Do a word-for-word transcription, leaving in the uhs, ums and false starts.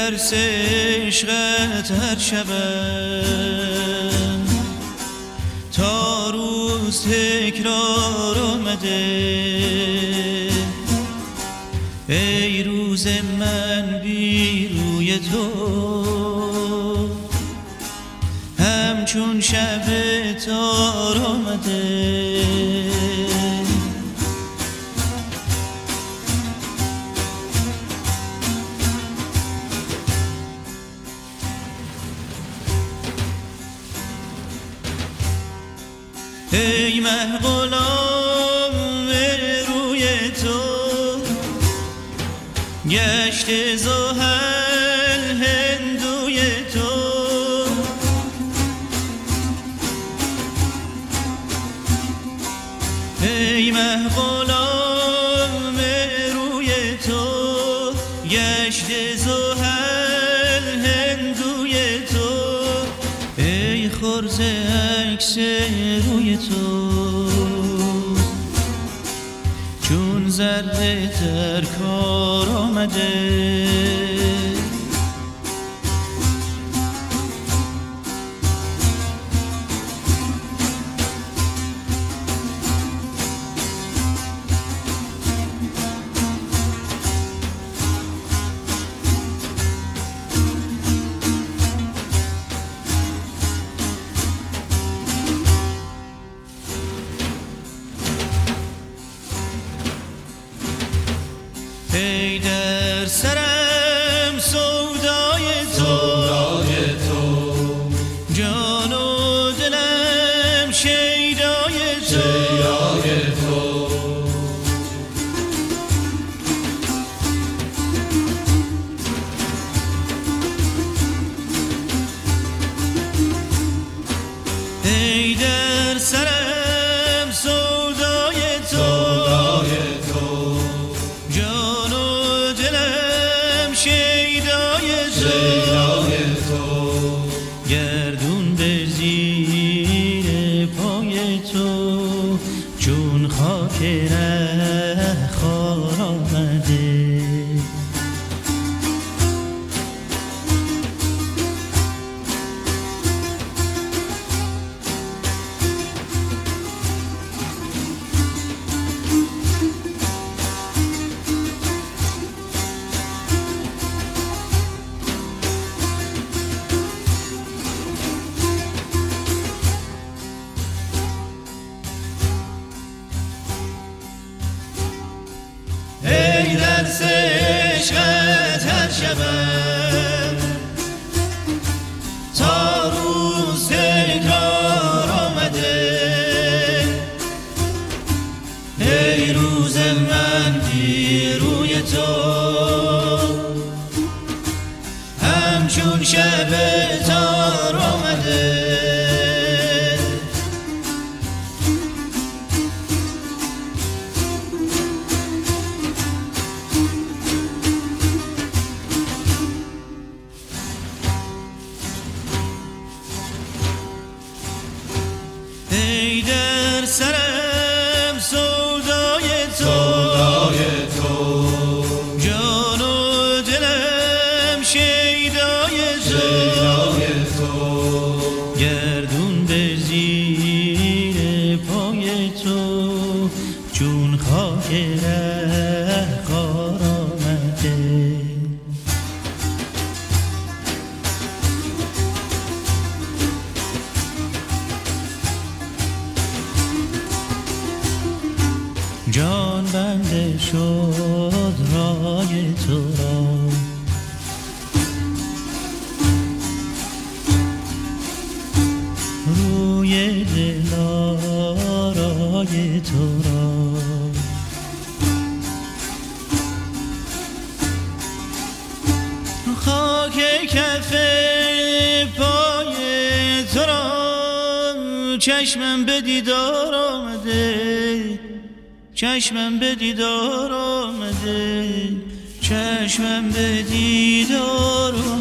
درس عشقت هر شبم تا روز تکرار آمده. ای روز من بی روی تو همچون شب تار آمده. ای مه غلام روی تو گشت زحل هندوی تو. ای مه غلام روی تو گشت زحل هندوی تو. ای خرز عکس روی تو چون ذره در کار آمده. ای در سرم سودای تو, تو جان و دلم شیدای تو, تو. ای در سرم سودای تو شیدای تو. گردون به زیر پای تو چون خاک ره خار آمده. ای درس عشقت هر شبم تا روز تکرار آمده. ای روز من بی روی تو همچون شب تار آمده. ای در سرم سودای تو, تو جان و دلم شیدای تو, تو. گردون به زیر پای تو چون خاک ره خار آمده. جان بنده شد رای تو را روی دل آرای تو را. خاک کف پای تو را چشمم به دیدار آمده. چشمم به دیدار آمده. چشمم به دیدار آمده.